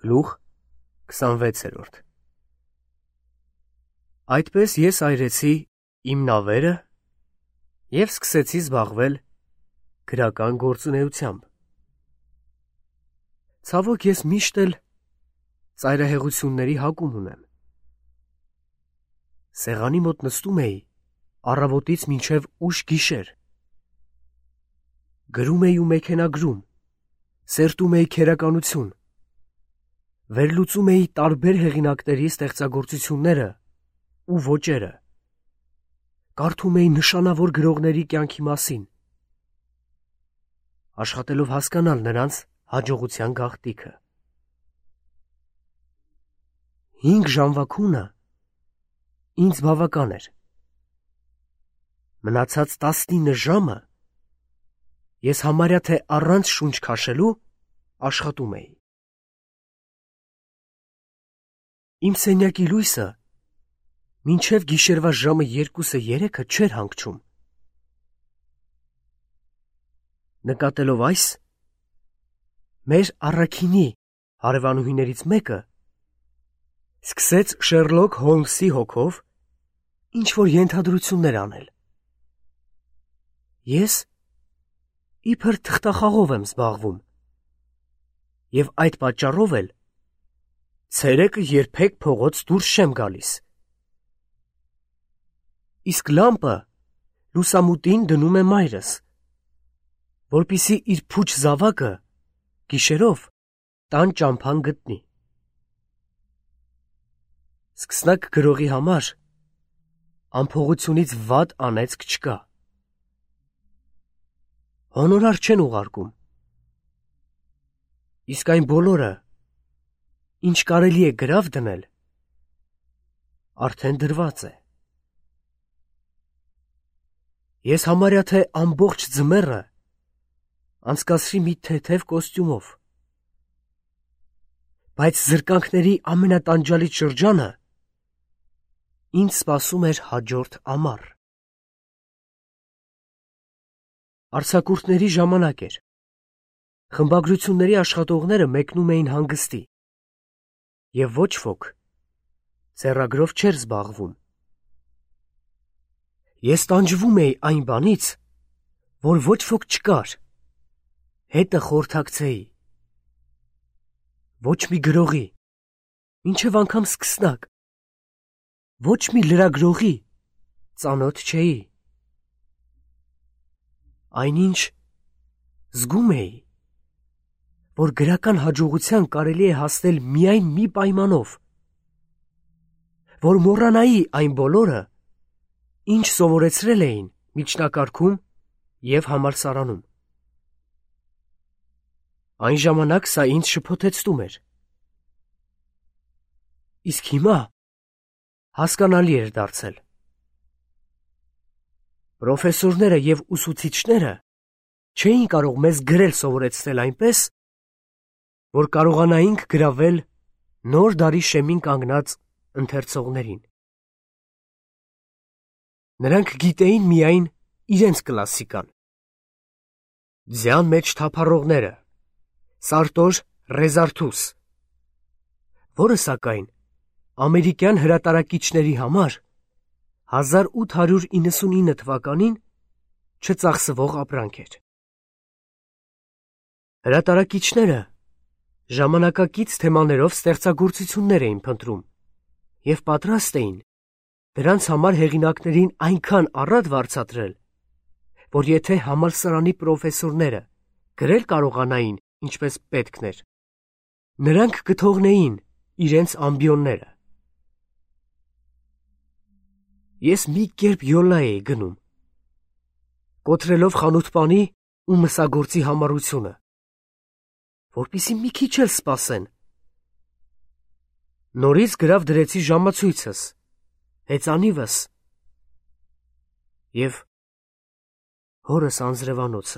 Գլուխ 26 Այդպես ես այրեցի իմ նավերը և սկսեցի զբաղվել գրական գործունեությամբ։ Ցավոք ես միշտ էլ ծայրահեղությունների հակում ունեմ։ Սեղանի մոտ նստում էի առավոտից մինչև ուշ գիշեր։ Գրում էի ու մեքենագրում, սերտում էի քերականություն, վերլուծում էի տարբեր հեղինակների ստեղծագործությունները ու ոճերը, կարդում էի նշանավոր գրողների կյանքի մասին, աշխատելով հասկանալ նրանց հաջողության գաղտնիքը։ 5 ժամվա քունը ինձ բավական էր։ Մնացած 19 ժամը ես համարյա թե առանց շունչ քաշելու աշխատում էի։ Իմ սենյակի լույսը մինչև գիշերվա ժամը 2-3 չէր հանգչում։ Նկատելով այս, մեր առաքինի հարևանուհիներից մեկը սկսեց Շերլոք Հոլմսի հոգով ինչ-որ ենթադրություններ անել։ Ես իբր թղթախաղով եմ զբաղվում և այդ պատճառով էլ ցերեկը երբեք փողոց դուրս չեմ գալիս։ Իսկ լամպը լուսամուտին դնում է մայրս, որպեսզի իր փուչ զավակը գիշերով տան ճամփան գտնի։ Սկսնակ գրողի համար անփողությունից վատ անեծք չկա։ Հոնորար չեն ուղարկում։ Իսկ այն բոլորը, ինչ կարելի է գրավ դնել, արդեն դրված է։ Ես համարյա թե ամբողջ ձմեռը անցկացրի մի թեթև կոստյումով, բայց զրկանքների ամենատանջալից շրջանը ինձ սպասում էր հաջորդ ամառ։ Արձակուրդների ժամանակ էր։ Խմբագրությունների աշխատողները մեկնում էին հանգստի, և ոչ ոք ձեռագրով չէր զբաղվում։ Ես տանջվում էի այն բանից, որ ոչ ոք չկար, հետը խորհրդակցեի։ Ոչ մի գրողի, մինչև անգամ սկսնակ, ոչ մի լրագրողի ծանոթ չէի։ Այնինչ զգում էի, որ գրական հաջողության կարելի է հասնել միայն մի պայմանով, որ մոռանայի այն բոլորը, ինչ սովորեցրել էին միջնակարգում և համալսարանում։ Այն ժամանակ սա ինձ շփոթեցնում էր։ Իսկ հիմա հասկանալի էր դարձել։ Պրոֆեսորները և ուսուցիչները չէին կարող մեզ գրել սովորեցնել այնպես, որ կարողանայինք գրավել նոր դարի շեմին կանգնած ընթերցողներին։ Նրանք գիտեին միայն իրենց կլասիկան։ Ձյան մեջ թափառողները, Սարտոր Ռեզարթուս, որը սակայն ամերիկյան հրատարակիչների համար 1899 թվականին չծախսվող ապրանք էր։ Հրատարակիչները ժամանակակից թեմաներով ստեղծագործություններ էին փնտրում և պատրաստ էին դրանց համար հեղինակներին այնքան առատ վարձատրել, որ եթե համալսարանի պրոֆեսորները գրել կարողանային ինչպես պետքն էր, նրանք կթողնեին իրենց ամբիոնները։ Ես մի կերպ յոլա էի գնում, կոտրելով խանութպանի ու մսագործի համառությունը, որպեսզի մի քիչ էլ սպասեն։ Նորից գրավ դրեցի ժամացույցս, հեծանիվս և հորս անձրևանոցը։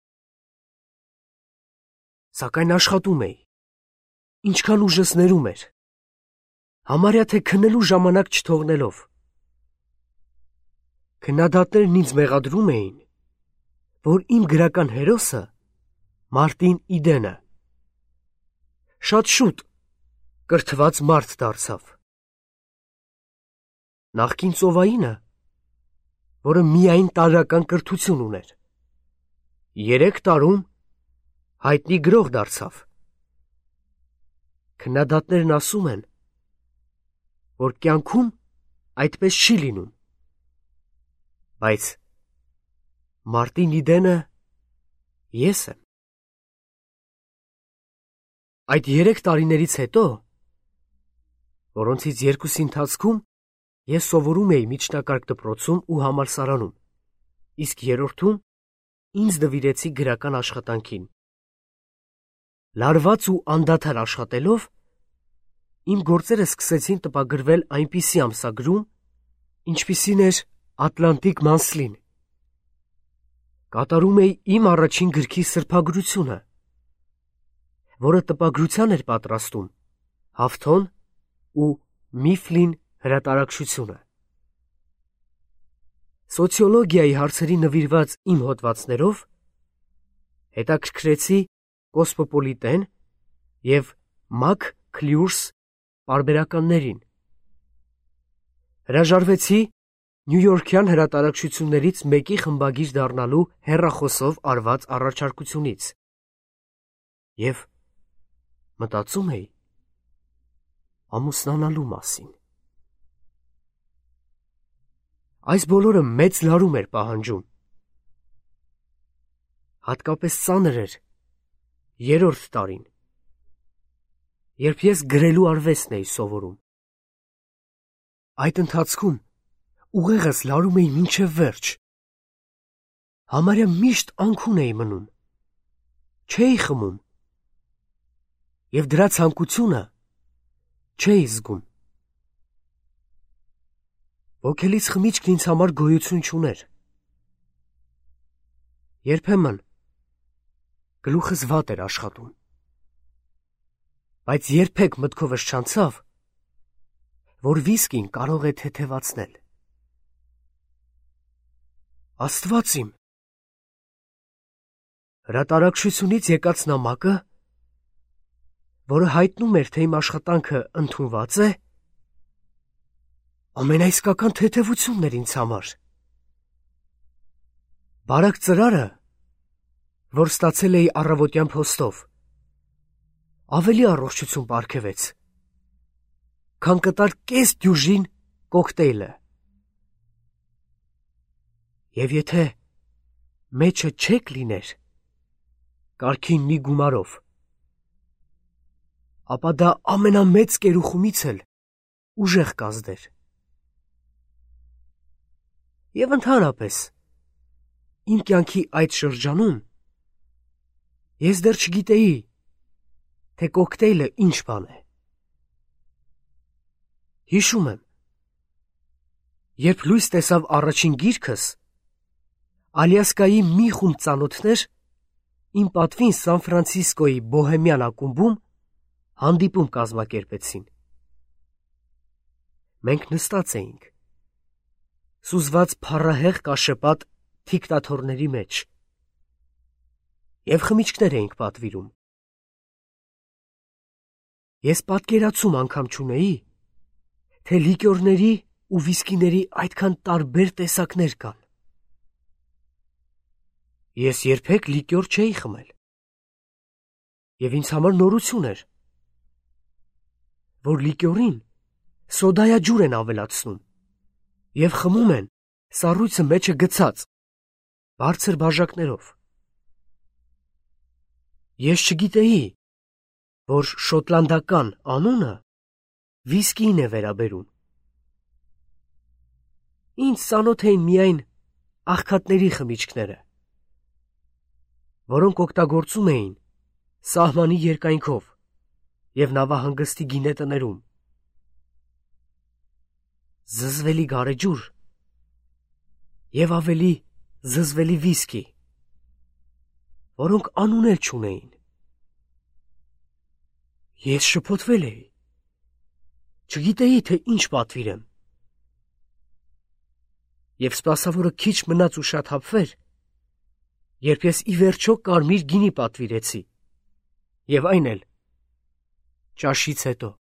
Սակայն աշխատում էի, ինչքան ուժս ներում էր, համարյա թե քնելու ժամանակ չթողնելով։ Քննադատներն ինձ մեղադրում էին, որ իմ գրական հերոսը Մարտին Իդենը շատ շուտ կրթված մարդ դարձավ։ Նախկին ծովայինը, որը միայն տարրական կրթություն ուներ, 3 տարում հայտնի գրող դարձավ։ Քննադատներն ասում են, որ կյանքում այդպես չի լինում, բայց Մարտին Իդենը ես եմ։ Այդ 3 տարիներից հետո, որոնցից 2-ի ընթացքում ես սովորում էի միջնակարգ դպրոցում ու համալսարանում, իսկ 3-ում ինձ նվիրեցի գրական աշխատանքին։ Լարված ու անդադար աշխատելով, իմ գործերը սկսեցին տպագրվել այնպիսի ամսագրում, ինչպիսին էր Atlantic Monthly-ն։ Կատարում էի իմ առաջին գրքի սրբագրությունը, որը տպագրության էր պատրաստում Հավթոն ու Միֆլին հրատարակչությունը։ Սոցիոլոգիայի հարցերի նվիրված իմ հոդվածներով հետաքրքրեցի Կոսմոպոլիտեն և Մակ Քլյուրս պարբերականներին։ Հրաժարվեցի Նյույորքյան հրատարակչություններից մեկի խմբագիր դառնալու հեռախոսով արված առաջարկությունից և մտածում էի ամուսնանալու մասին։ Այս բոլորը մեծ լարում էր պահանջում։ Հատկապես ծանր էր 3-րդ տարին, երբ ես գրելու արվեստն էի սովորում։ Այդ ընթացքում ուղեղս լարում էի մինչև վերջ։ Համարյա միշտ անքուն էի մնում, չէի խմում և դրա ցանկությունը չէի զգում։ Ոգելից խմիչքն ինձ համար գոյություն չուներ։ Երբեմն գլուխս վատ էր աշխատում, բայց երբեք մտքովս չանցավ, որ վիսկին կարող է թեթևացնել։ Աստված իմ, հրատարակչությունից եկած նամակը, որը հայտնում էր, թե իմ աշխատանքը ընդունված է, ամենաիսկական թեթևությունն էր ինձ համար։ Բարակ ծրարը, որ ստացել էի առավոտյան փոստով, ավելի առողջություն պարգևեց, քան կտար կես դյուժին կոկտեյլը։ Եվ եթե մեջը չեք լիներ, կարգին մի գումարով, ապա դա ամենամեծ կերուխումից էլ ուժեղ կազդեր։ Եվ ընդհանրապես, իմ կյանքի այդ շրջանում ես դեռ չգիտեի, թե կոկտեյլը ինչ բան է։ Հիշում եմ, երբ լույս տեսավ առաջին գիրքս, Ալյասկայի մի խումբ ծանոթներ իմ պատվին Սան Ֆրանցիսկոյի Բոհեմյան ակումբում հանդիպում կազմակերպեցին։ Մենք նստած էինք, սուզված փառահեղ կաշեպատ թիկտաթոռների մեջ, և խմիչքներ էինք պատվիրում։ Ես պատկերացում անգամ չունեի, թե լիկյորների ու վիսկիների այդքան տարբեր տեսակներ կան։ Ես երբեք լիկյոր չէի խմել, և ինձ համար նորություն էր, որ լիկյորին սոդայաջուր են ավելացնում և խմում են սառույցը մեջը գցած, բարձր բաժակներով։ Ես չգիտեի, որ շոտլանդական անունը վիսկիին է վերաբերում։ Ինձ ծանոթ էին միայն աղքատների խմիչքները, որոնք օգտագործում էին սահմանի երկայնքով և նավահանգստի գինետներում։ Զզվելի գարեջուր և ավելի զզվելի վիսկի, որոնք անուն էլ չունեին։ Ես շփոթվել էի, չգիտեի, թե ինչ պատվիրեմ։ Եվ սպասավորը քիչ մնաց ուշաթափվեր, երբ ես ի վերջո կարմիր գինի պատվիրեցի, և այն էլ ճաշից հետո։